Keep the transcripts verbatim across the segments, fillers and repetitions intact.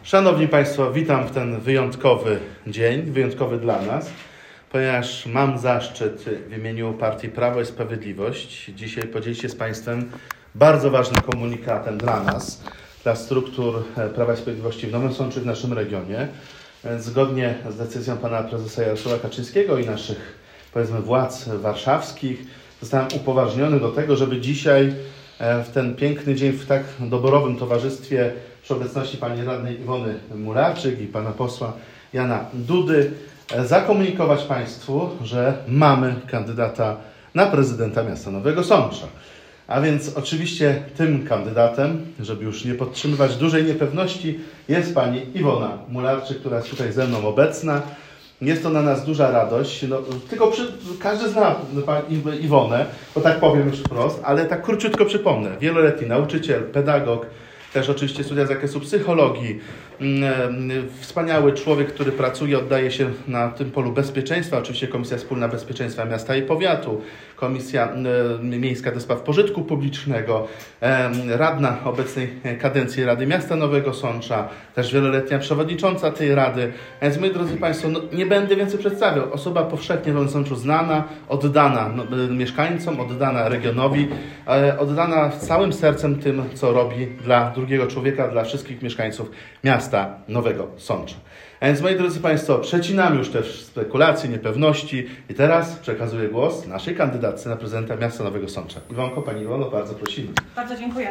Szanowni Państwo, witam w ten wyjątkowy dzień, wyjątkowy dla nas, ponieważ mam zaszczyt w imieniu Partii Prawo i Sprawiedliwość dzisiaj podzielić się z Państwem bardzo ważnym komunikatem dla nas, dla struktur Prawa i Sprawiedliwości w Nowym Sączu w naszym regionie. Zgodnie z decyzją pana prezesa Jarosława Kaczyńskiego i naszych, powiedzmy, władz warszawskich zostałem upoważniony do tego, żeby dzisiaj w ten piękny dzień w tak doborowym towarzystwie przy obecności pani radnej Iwony Mularczyk i pana posła Jana Dudy zakomunikować Państwu, że mamy kandydata na prezydenta miasta Nowego Sącza. A więc oczywiście tym kandydatem, żeby już nie podtrzymywać dużej niepewności, jest pani Iwona Mularczyk, która jest tutaj ze mną obecna. Jest to dla nas duża radość. No, tylko przy, każdy zna pani Iwonę, bo tak powiem już wprost, ale tak króciutko przypomnę. Wieloletni nauczyciel, pedagog, też oczywiście studia z zakresu psychologii. Wspaniały człowiek, który pracuje, oddaje się na tym polu bezpieczeństwa. Oczywiście Komisja Wspólna Bezpieczeństwa Miasta i Powiatu, Komisja Miejska do Spraw Pożytku Publicznego, radna obecnej kadencji Rady Miasta Nowego Sącza, też wieloletnia przewodnicząca tej Rady. Więc, moi drodzy Państwo, no, nie będę więcej przedstawiał. Osoba powszechnie w Nowym Sączu znana, oddana no, mieszkańcom, oddana regionowi, oddana całym sercem tym, co robi dla drugiego człowieka, dla wszystkich mieszkańców miasta Nowego Sącza. A więc, moi drodzy Państwo, przecinamy już te spekulacje, niepewności i teraz przekazuję głos naszej kandydatce na prezydenta miasta Nowego Sącza. Iwonko, pani Iwono, bardzo prosimy. Bardzo dziękuję.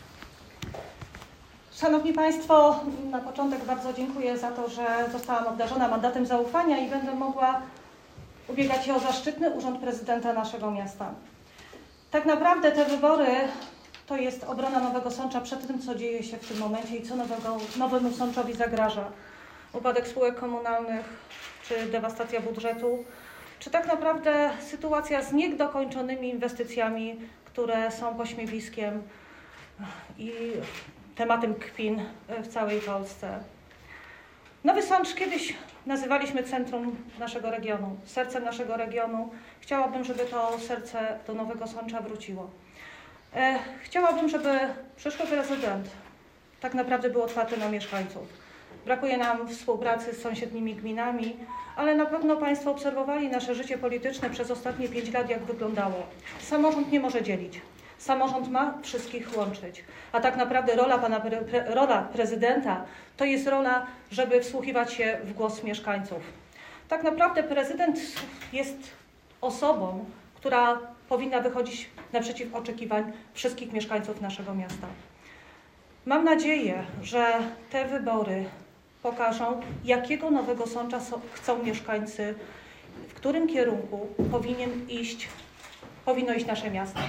Szanowni Państwo, na początek bardzo dziękuję za to, że zostałam obdarzona mandatem zaufania i będę mogła ubiegać się o zaszczytny urząd prezydenta naszego miasta. Tak naprawdę te wybory to jest obrona Nowego Sącza przed tym, co dzieje się w tym momencie i co nowego, Nowemu Sączowi zagraża. Upadek spółek komunalnych, czy dewastacja budżetu, czy tak naprawdę sytuacja z niedokończonymi inwestycjami, które są pośmiewiskiem i tematem kpin w całej Polsce. Nowy Sącz kiedyś nazywaliśmy centrum naszego regionu, sercem naszego regionu. Chciałabym, żeby to serce do Nowego Sącza wróciło. Chciałabym, żeby przyszły prezydent tak naprawdę był otwarty na mieszkańców. Brakuje nam współpracy z sąsiednimi gminami, ale na pewno Państwo obserwowali nasze życie polityczne przez ostatnie pięć lat, jak wyglądało. Samorząd nie może dzielić. Samorząd ma wszystkich łączyć. A tak naprawdę rola, pana pre, pre, rola prezydenta to jest rola, żeby wsłuchiwać się w głos mieszkańców. Tak naprawdę prezydent jest osobą, która powinna wychodzić naprzeciw oczekiwań wszystkich mieszkańców naszego miasta. Mam nadzieję, że te wybory pokażą, jakiego Nowego Sącza chcą mieszkańcy, w którym kierunku powinien iść, powinno iść nasze miasto.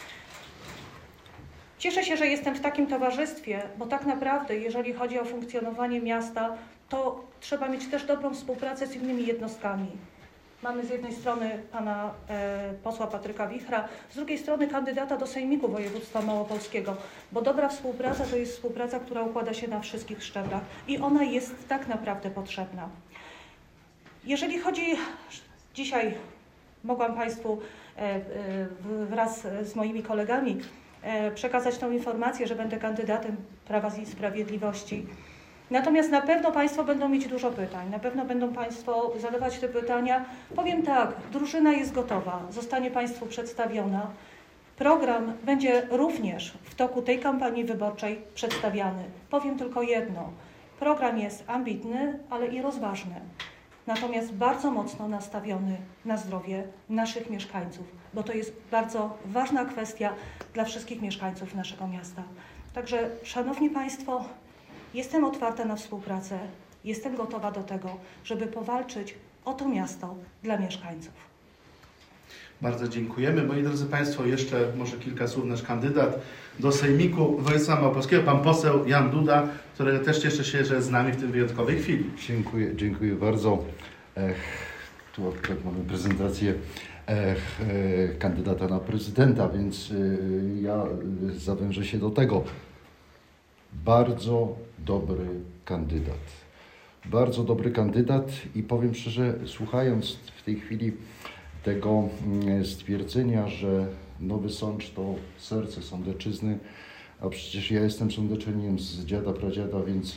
Cieszę się, że jestem w takim towarzystwie, bo tak naprawdę, jeżeli chodzi o funkcjonowanie miasta, to trzeba mieć też dobrą współpracę z innymi jednostkami. Mamy z jednej strony pana e, posła Patryka Wichra, z drugiej strony kandydata do Sejmiku Województwa Małopolskiego, bo dobra współpraca to jest współpraca, która układa się na wszystkich szczeblach i ona jest tak naprawdę potrzebna. Jeżeli chodzi, dzisiaj mogłam Państwu e, e, wraz z moimi kolegami e, przekazać tą informację, że będę kandydatem Prawa i Sprawiedliwości. Natomiast na pewno Państwo będą mieć dużo pytań, na pewno będą Państwo zadawać te pytania. Powiem tak, drużyna jest gotowa, zostanie Państwu przedstawiona. Program będzie również w toku tej kampanii wyborczej przedstawiany. Powiem tylko jedno, program jest ambitny, ale i rozważny. Natomiast bardzo mocno nastawiony na zdrowie naszych mieszkańców, bo to jest bardzo ważna kwestia dla wszystkich mieszkańców naszego miasta. Także, Szanowni Państwo, jestem otwarta na współpracę, jestem gotowa do tego, żeby powalczyć o to miasto dla mieszkańców. Bardzo dziękujemy. Moi drodzy Państwo, jeszcze może kilka słów. Nasz kandydat do Sejmiku Województwa Małopolskiego, pan poseł Jan Duda, który też cieszy się, że jest z nami w tej wyjątkowej chwili. Dziękuję, dziękuję bardzo. Ech, tu akurat mamy prezentację ech, e, kandydata na prezydenta, więc e, ja zawężę się do tego. Bardzo dobry kandydat. Bardzo dobry kandydat i powiem szczerze, słuchając w tej chwili tego stwierdzenia, że Nowy Sącz to serce Sądeczyzny, a przecież ja jestem sądeczeniem z dziada, pradziada, więc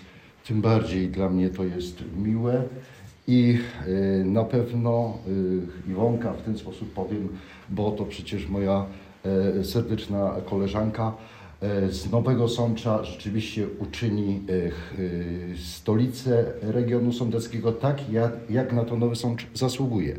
tym bardziej dla mnie to jest miłe i na pewno Iwonka, w ten sposób powiem, bo to przecież moja serdeczna koleżanka, z Nowego Sącza rzeczywiście uczyni stolicę regionu sądeckiego tak, jak, jak na to Nowy Sącz zasługuje.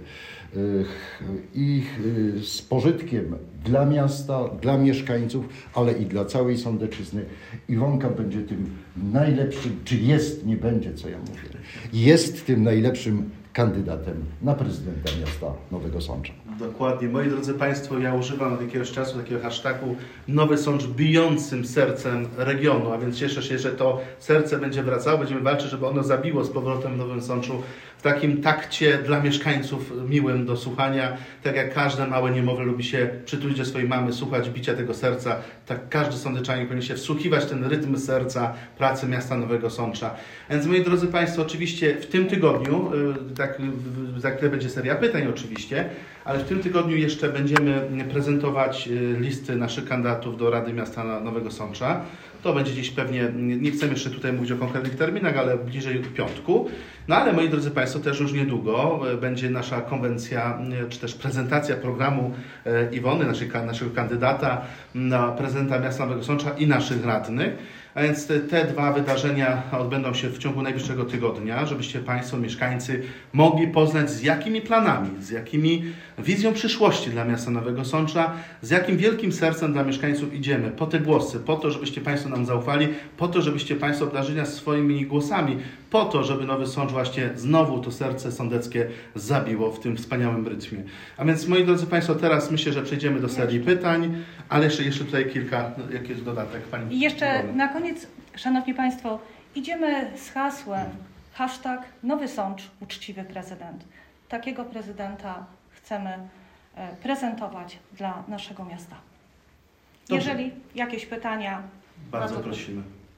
I z pożytkiem dla miasta, dla mieszkańców, ale i dla całej Sądecczyzny. Iwonka będzie tym najlepszym, czy jest, nie będzie, co ja mówię, jest tym najlepszym kandydatem na prezydenta miasta Nowego Sącza. Dokładnie. Moi drodzy Państwo, ja używam od jakiegoś czasu takiego hashtagu Nowy Sącz bijącym sercem regionu, a więc cieszę się, że to serce będzie wracało, będziemy walczyć, żeby ono zabiło z powrotem w Nowym Sączu w takim takcie dla mieszkańców miłym do słuchania. Tak jak każde małe niemowlę lubi się przytulić do swojej mamy, słuchać bicia tego serca, tak każdy sądeczanin powinien się wsłuchiwać ten rytm serca pracy miasta Nowego Sącza. Więc moi drodzy Państwo, oczywiście w tym tygodniu, tak za chwilę będzie seria pytań oczywiście, ale w tym tygodniu jeszcze będziemy prezentować listy naszych kandydatów do Rady Miasta Nowego Sącza. To będzie dziś pewnie, nie chcemy jeszcze tutaj mówić o konkretnych terminach, ale bliżej piątku. No ale moi drodzy Państwo, też już niedługo będzie nasza konwencja, czy też prezentacja programu Iwony, naszej, naszego kandydata na prezydenta Miasta Nowego Sącza i naszych radnych. A więc te, te dwa wydarzenia odbędą się w ciągu najbliższego tygodnia, żebyście Państwo, mieszkańcy, mogli poznać, z jakimi planami, z jakimi wizją przyszłości dla miasta Nowego Sącza, z jakim wielkim sercem dla mieszkańców idziemy po te głosy, po to, żebyście Państwo nam zaufali, po to, żebyście Państwo obdarzyli nas swoimi głosami, po to, żeby Nowy Sącz właśnie znowu to serce sądeckie zabiło w tym wspaniałym rytmie. A więc, moi drodzy Państwo, teraz myślę, że przejdziemy do serii pytań, ale jeszcze, jeszcze tutaj kilka, jakiś dodatek. Pani I jeszcze Iwony. na koniec, Szanowni Państwo, idziemy z hasłem hashtag Nowy Sącz, uczciwy prezydent. Takiego prezydenta chcemy prezentować dla naszego miasta. Dobrze. Jeżeli jakieś pytania... Bardzo prosimy.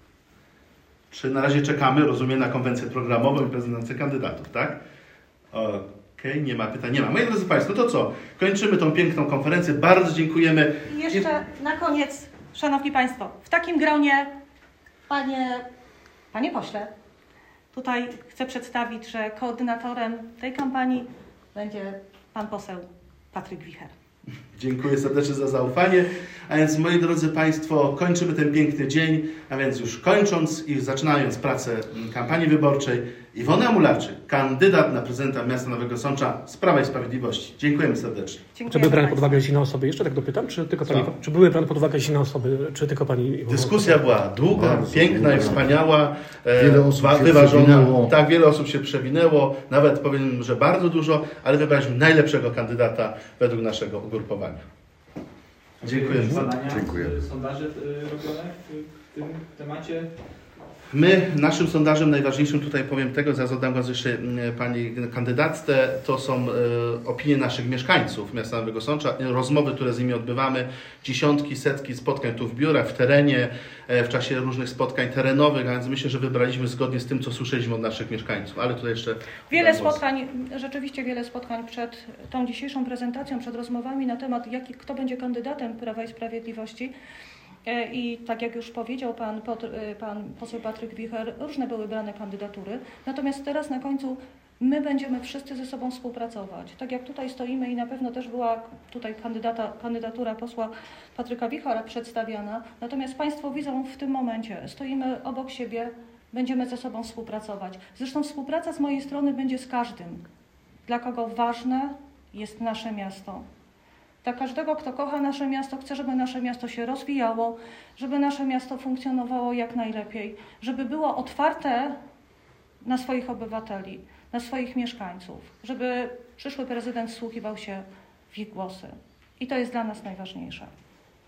Czy na razie czekamy, rozumiem, na konwencję programową i prezentację kandydatów, tak? Okej, okay, nie ma pytań, nie ma. Moi drodzy Państwo, to co? Kończymy tą piękną konferencję. Bardzo dziękujemy. I jeszcze na koniec, Szanowni Państwo, w takim gronie, panie, panie pośle, tutaj chcę przedstawić, że koordynatorem tej kampanii będzie pan poseł Patryk Wicher. Dziękuję serdecznie za zaufanie. A więc, moi drodzy Państwo, kończymy ten piękny dzień, a więc już kończąc i zaczynając pracę kampanii wyborczej, Iwona Mularczyk, kandydat na prezydenta miasta Nowego Sącza z Prawa i Sprawiedliwości. Dziękujemy serdecznie. Dziękuję. Czy były brane pod uwagę inne osoby? Jeszcze tak dopytam, czy tylko pani, czy były brane pod uwagę inne osoby, czy tylko pani Iwona? Dyskusja była długa, Bardzo piękna długa. i wspaniała. Wiele osób się wyważona. przewinęło. Tak, wiele osób się przewinęło, nawet powiem, że bardzo dużo, ale wybraliśmy najlepszego kandydata według naszego ugrupowania. Dziękuję. Badania, Dziękuję. sondaże robione w tym temacie? My, naszym sondażem najważniejszym, tutaj powiem tego, zaraz oddam głos jeszcze pani kandydatce, to są e, opinie naszych mieszkańców miasta Nowego Sącza, rozmowy, które z nimi odbywamy, dziesiątki, setki spotkań tu w biurach, w terenie, e, w czasie różnych spotkań terenowych, a więc myślę, że wybraliśmy zgodnie z tym, co słyszeliśmy od naszych mieszkańców, ale tutaj jeszcze... Wiele oddam głos. spotkań, rzeczywiście wiele spotkań przed tą dzisiejszą prezentacją, przed rozmowami na temat, jaki, kto będzie kandydatem Prawa i Sprawiedliwości. I tak jak już powiedział pan, pan poseł Patryk Wicher, różne były brane kandydatury. Natomiast teraz na końcu my będziemy wszyscy ze sobą współpracować. Tak jak tutaj stoimy i na pewno też była tutaj kandydata, kandydatura posła Patryka Wichera przedstawiana. Natomiast Państwo widzą w tym momencie, stoimy obok siebie, będziemy ze sobą współpracować. Zresztą współpraca z mojej strony będzie z każdym, dla kogo ważne jest nasze miasto. Dla każdego, kto kocha nasze miasto, chce, żeby nasze miasto się rozwijało, żeby nasze miasto funkcjonowało jak najlepiej, żeby było otwarte na swoich obywateli, na swoich mieszkańców, żeby przyszły prezydent wsłuchiwał się w ich głosy. I to jest dla nas najważniejsze.